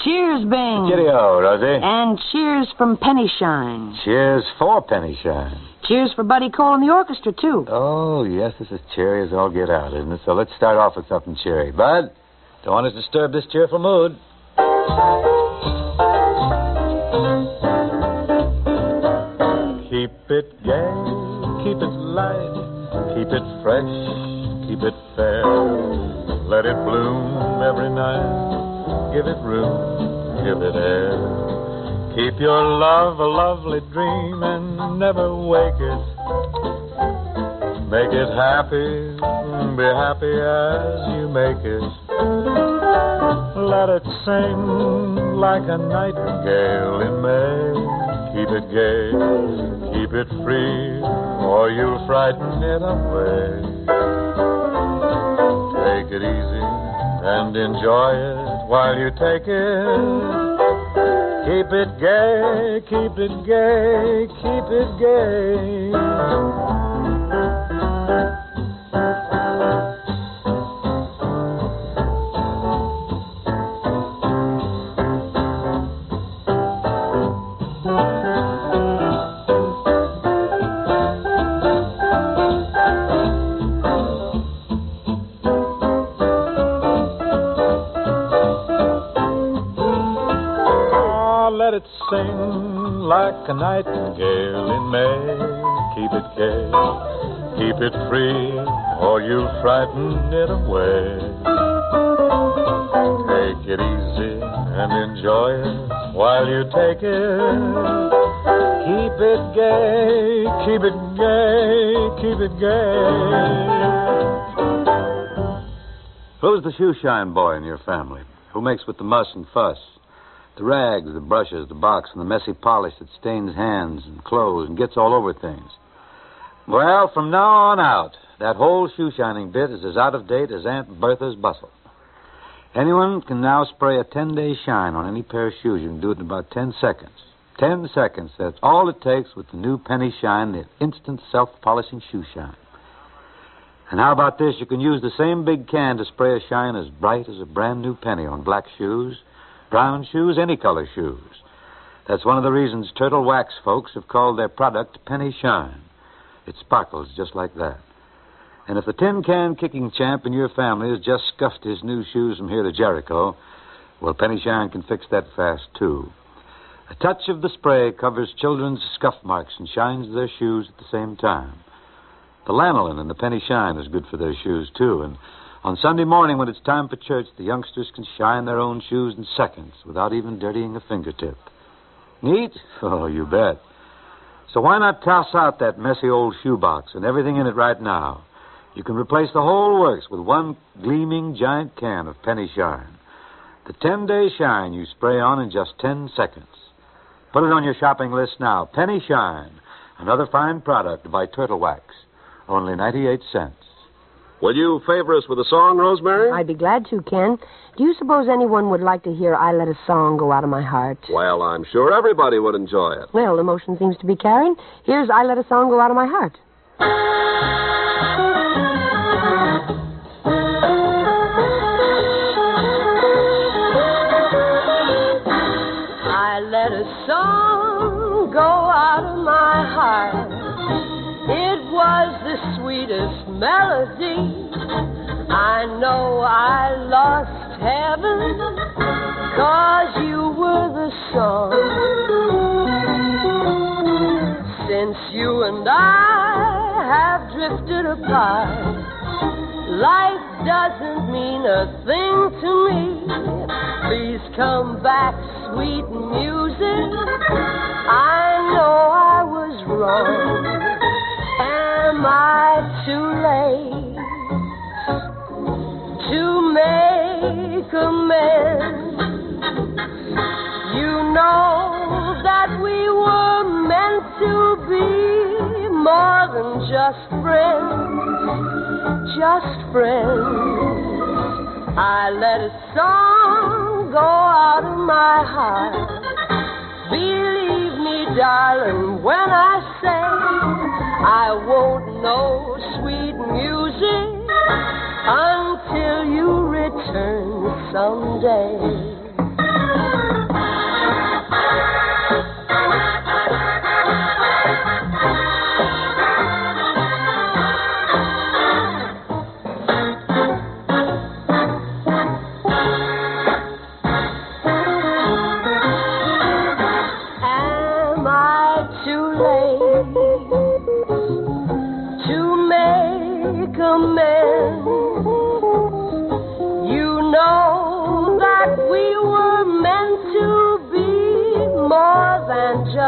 Cheers, Bing. Cheerio, Rosie. And cheers from Penny Shine. Cheers for Penny Shine. Cheers for Buddy Cole and the orchestra, too. Oh, yes, this is cheery as all get out, isn't it? So let's start off with something cheery. Bud, don't want to disturb this cheerful mood. Keep it gay, keep it light, keep it fresh, keep it fair. Let it bloom every night, give it room, give it air. Keep your love a lovely dream and never wake it. Make it happy, be happy as you make it. Let it sing like a nightingale in May. Keep it gay, keep it free, or you'll frighten it away. Take it easy and enjoy it while you take it. Keep it gay, keep it gay, keep it gay. Let it sing like a nightingale in May. Keep it gay, keep it free, or you'll frighten it away. Take it easy and enjoy it while you take it. Keep it gay, keep it gay, keep it gay. Who's the shoe shine boy in your family? Who makes with the muss and fuss? The rags, the brushes, the box, and the messy polish that stains hands and clothes and gets all over things. Well, from now on out, that whole shoe shining bit is as out of date as Aunt Bertha's bustle. Anyone can now spray a 10-day shine on any pair of shoes. You can do it in about 10 seconds. 10 seconds, that's all it takes with the new Penny Shine, the instant self-polishing shoe shine. And how about this? You can use the same big can to spray a shine as bright as a brand new penny on black shoes, brown shoes, any color shoes. That's one of the reasons Turtle Wax folks have called their product Penny Shine. It sparkles just like that. And if the tin can kicking champ in your family has just scuffed his new shoes from here to Jericho, well, Penny Shine can fix that fast, too. A touch of the spray covers children's scuff marks and shines their shoes at the same time. The lanolin in the Penny Shine is good for their shoes, too, and on Sunday morning, when it's time for church, the youngsters can shine their own shoes in seconds without even dirtying a fingertip. Neat? Oh, you bet. So why not toss out that messy old shoebox and everything in it right now? You can replace the whole works with one gleaming giant can of Penny Shine. The 10-day shine you spray on in just 10 seconds. Put it on your shopping list now. Penny Shine, another fine product by Turtle Wax. Only 98 cents. Will you favor us with a song, Rosemary? I'd be glad to, Ken. Do you suppose anyone would like to hear I Let a Song Go Out of My Heart? Well, I'm sure everybody would enjoy it. Well, the motion seems to be carrying. Here's I Let a Song Go Out of My Heart. I let a song go out of my heart. It was the sweetest melody. I know I lost heaven 'cause you were the song. Since you and I have drifted apart, life doesn't mean a thing to me. Please come back, sweet music. I know I was wrong. Am I too late to make amends? You know that we were meant to be more than just friends, just friends. I let a song go out of my heart. Believe me, darling, when I say I won't know sweet music until you return someday.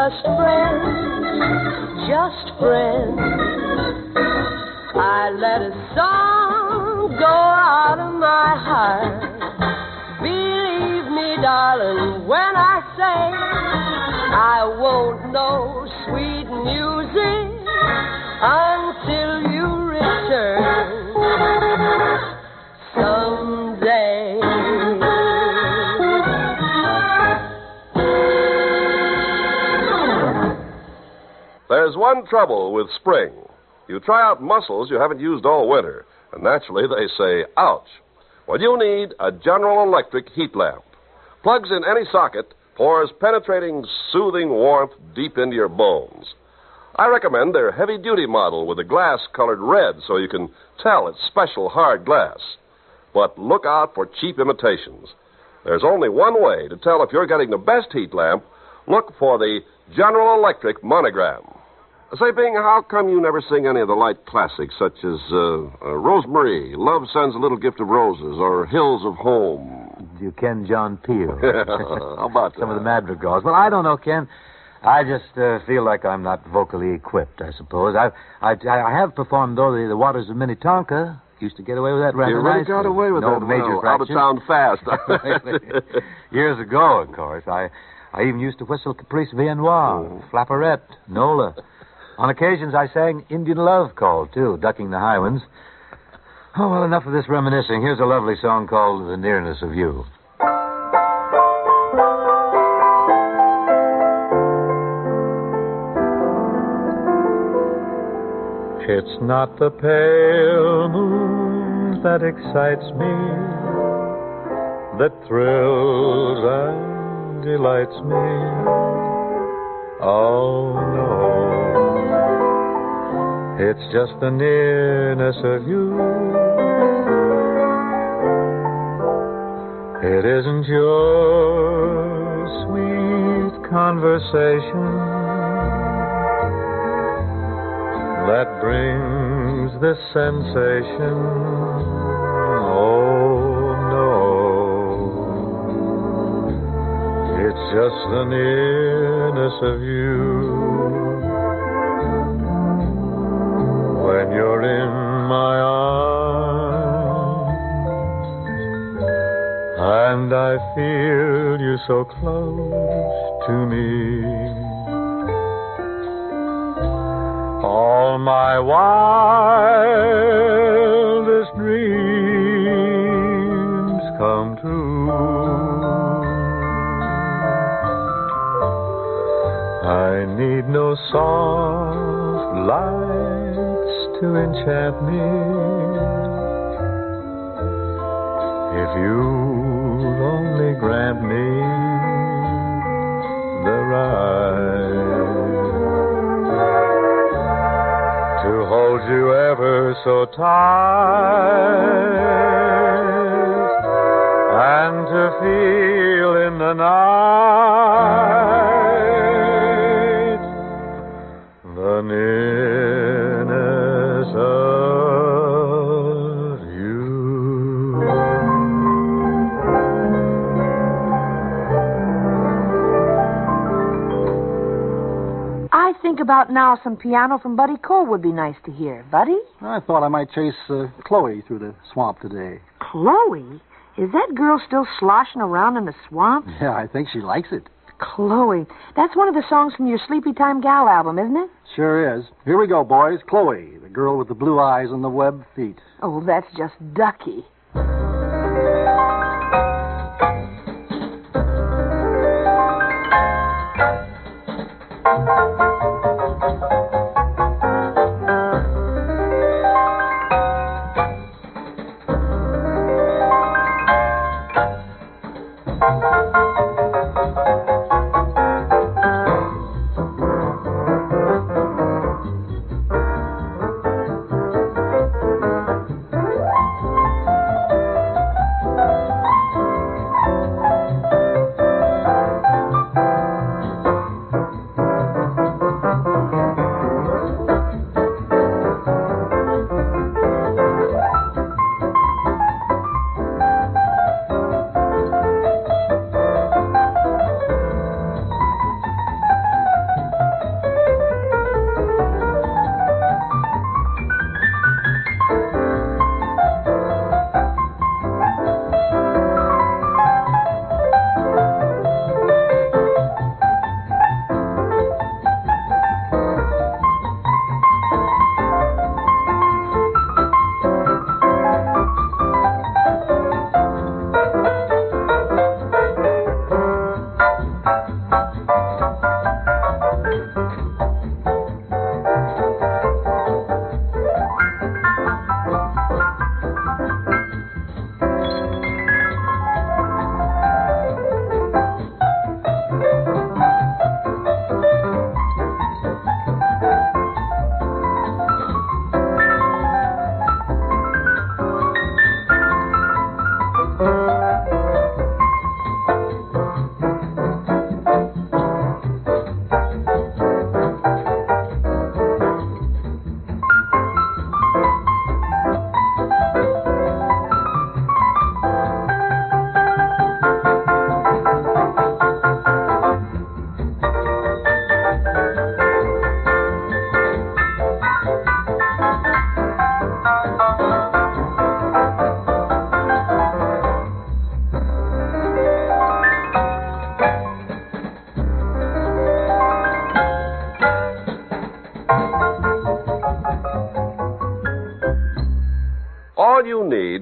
just friends, just friends. I let a song go out of my heart. Believe me, darling, when I say I won't know sweet music until you return someday. There's one trouble with spring. You try out muscles you haven't used all winter, and naturally they say, ouch. Well, you need a General Electric heat lamp. Plugs in any socket, pours penetrating, soothing warmth deep into your bones. I recommend their heavy-duty model with a glass colored red so you can tell it's special hard glass. But look out for cheap imitations. There's only one way to tell if you're getting the best heat lamp. Look for the General Electric monogram. Say, Bing, how come you never sing any of the light classics, such as Rosemary, Love Sends a Little Gift of Roses, or Hills of Home? You Ken John Peel. How about some of the madrigals? Well, I don't know, Ken. I just feel like I'm not vocally equipped, I suppose. I have performed, though, the Waters of Minnetonka. Used to get away with that rather You really nicely. got away with no that. major Well, out of town fast. Years ago, of course. I even used to whistle Caprice Viennois, Flapperette, Nola. On occasions, I sang Indian Love Call, too, ducking the high winds. Oh, well, enough of this reminiscing. Here's a lovely song called The Nearness of You. It's not the pale moon that excites me, that thrills and delights me. Oh, no. It's just the nearness of you. It isn't your sweet conversation that brings this sensation. Oh, no. It's just the nearness of you. When you're in my arms and I feel you so close to me, all my wildest dreams come true. I need no soft lights to enchant me. If you'll only grant me the right to hold you ever so tight and to feel in the night the nearness of you. I think about now some piano from Buddy Cole would be nice to hear. Buddy? I thought I might chase Chloe through the swamp today. Chloe? Is that girl still sloshing around in the swamp? Yeah, I think she likes it. Chloe. That's one of the songs from your Sleepy Time Gal album, isn't it? Sure is. Here we go, boys. Chloe, the girl with the blue eyes and the webbed feet. Oh, that's just ducky.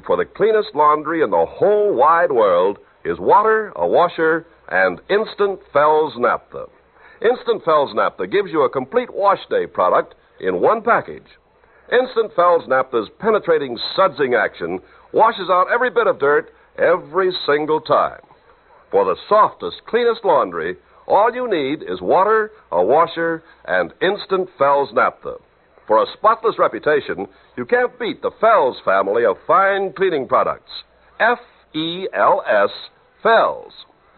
for the cleanest laundry in the whole wide world is water, a washer, and Instant Fells Naphtha. Instant Fells Naphtha gives you a complete wash day product in one package. Instant Fells Naphtha's penetrating sudsing action washes out every bit of dirt every single time. For the softest, cleanest laundry, all you need is water, a washer, and Instant Fells Naphtha. For a spotless reputation, you can't beat the Fells family of fine cleaning products. F-E-L-S, Fells.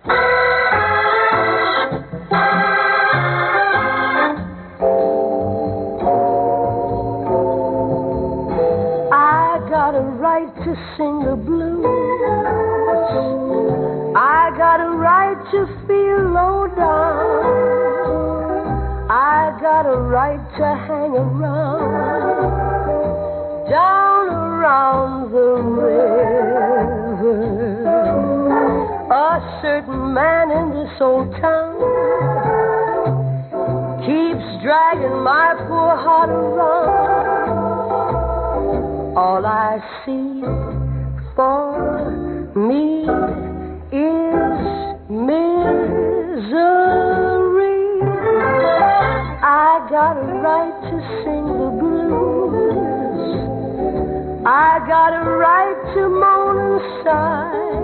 I got a right to sing the blues. I got a right to feel low down. I got a right to hang around, down around the river. A certain man in this old town keeps dragging my poor heart around. All I see for me is misery. I got a right to sing the blues. I got a right to moan and sigh.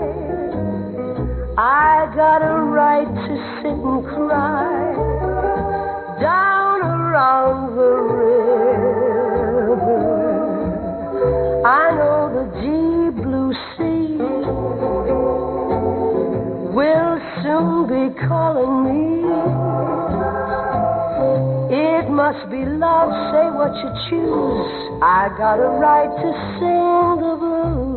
I got a right to sit and cry down around the river. I know the deep blue sea will soon be calling me. It must be love, say what you choose. I got a right to sing the blues.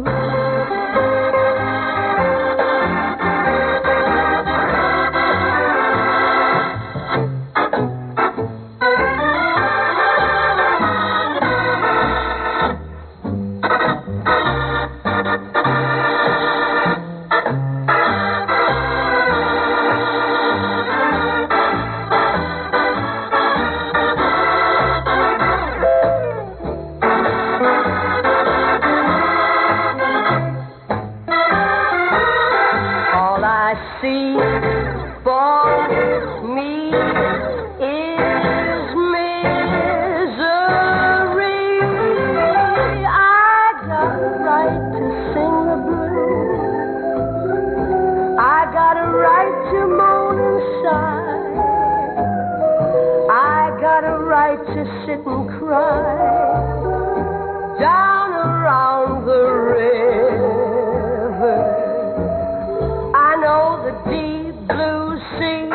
To sit and cry down around the river. I know the deep blue sea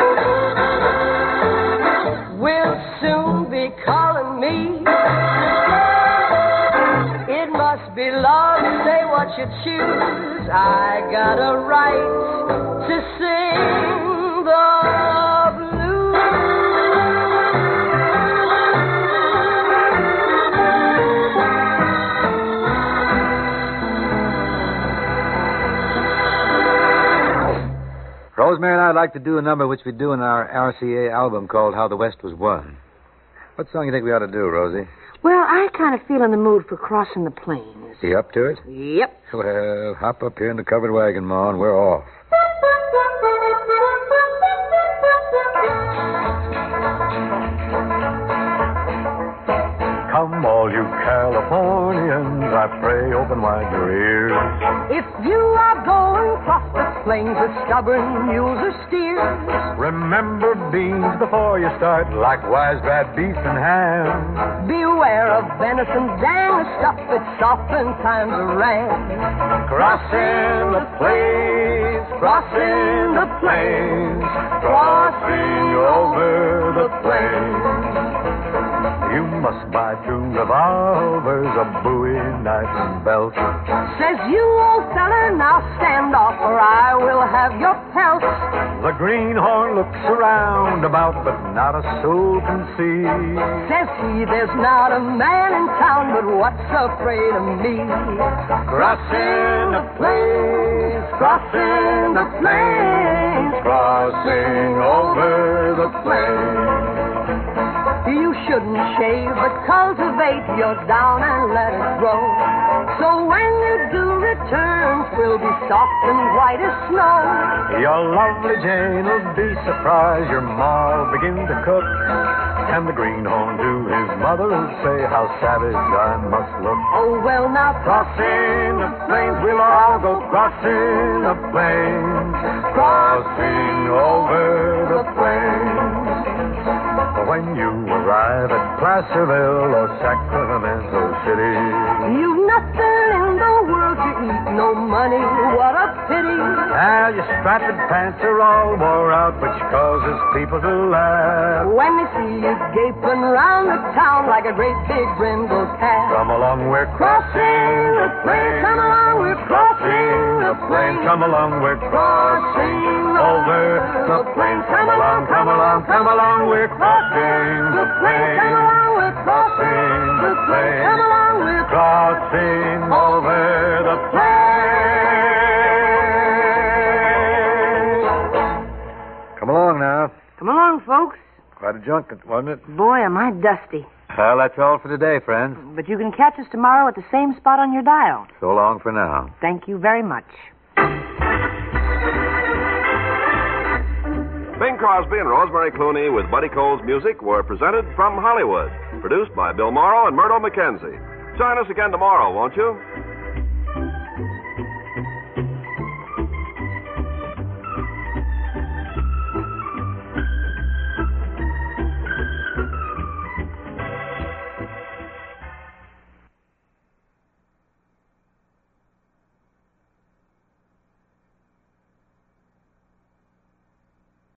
will soon be calling me. It must be love, say what you choose. I got a right to sing the Rosemary and I'd like to do a number which we do in our RCA album called How the West Was Won. What song do you think we ought to do, Rosie? Well, I kind of feel in the mood for Crossing the Plains. You up to it? Yep. Well, hop up here in the covered wagon, Ma, and we're off. Come, all you Californians, I pray open wide your ears. If you are going across the plains with stubborn mules or steers, Remember beans before you start, likewise bad beef and ham. beware of venison, dang the stuff that softens times of rain. Crossing the plains, crossing the plains, crossing over the plains. You must buy 2 revolvers, a Bowie knife and belt. Says you, old feller, now stand off or I will have your pelt. The greenhorn looks around about, but not a soul can see. Says he, there's not a man in town but what's afraid of me. Crossing the plains, crossing the plains, crossing over the plains. You shouldn't shave but cultivate your down and let it grow. So when you do turns will be soft and white as snow. Your lovely Jane will be surprised. Your ma'll begin to cook. And the greenhorn to his mother will say how savage I must look. Oh, well, now Crossing the plains, we'll all go crossing the plains. Crossing over the plains. When you arrive at Placerville or Sacramento City, you've nothing in the world to eat, no money, what a pity. now your strapped pants are all wore out, which causes people to laugh. When they see you gaping round the town like a great big brindle cat. Come along, we're crossing the plains. Come along, we're crossing the plains. Come along, we're crossing over the plains. Come along, come along, come along, we're crossing the plains. Come along, we're crossing the plains. Come along, we're crossing over the plains. Come along now. Come along, folks. Quite a junket, wasn't it? Boy, am I dusty. Well, that's all for today, friends. But you can catch us tomorrow at the same spot on your dial. So long for now. Thank you very much. Bing Crosby and Rosemary Clooney with Buddy Cole's music were presented from Hollywood. Produced by Bill Morrow and Murdo McKenzie. Join us again tomorrow, won't you?